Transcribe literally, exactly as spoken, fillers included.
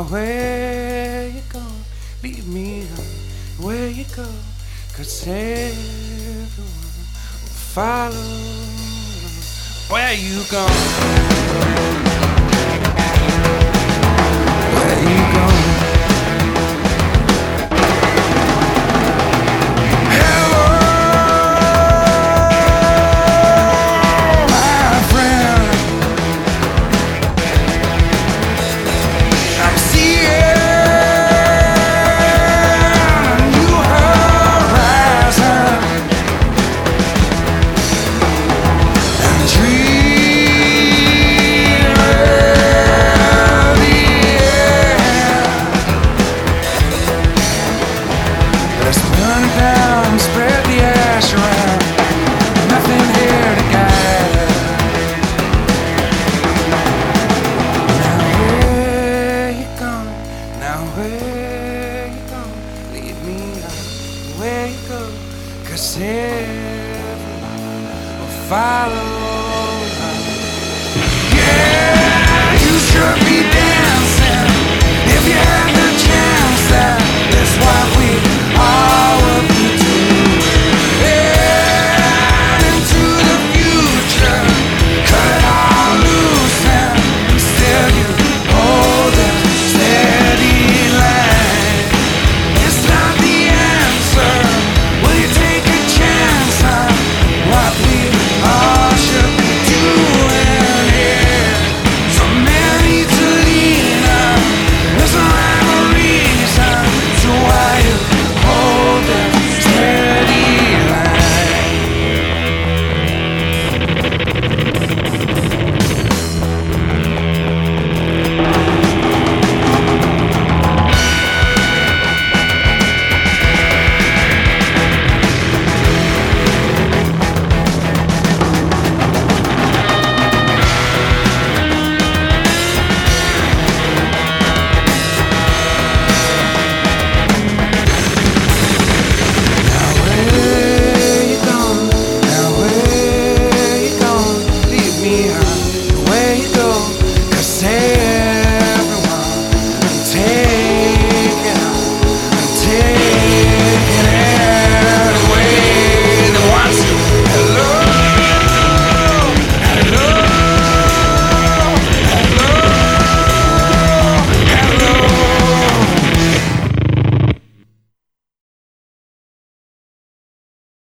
Now where you go? Leave me on where you go, 'cause everyone will follow where you go. Where you go? Spread the ash around, nothing here to guide. Now where you gone? Now where you gone? Leave me on where you go, 'cause everyone will follow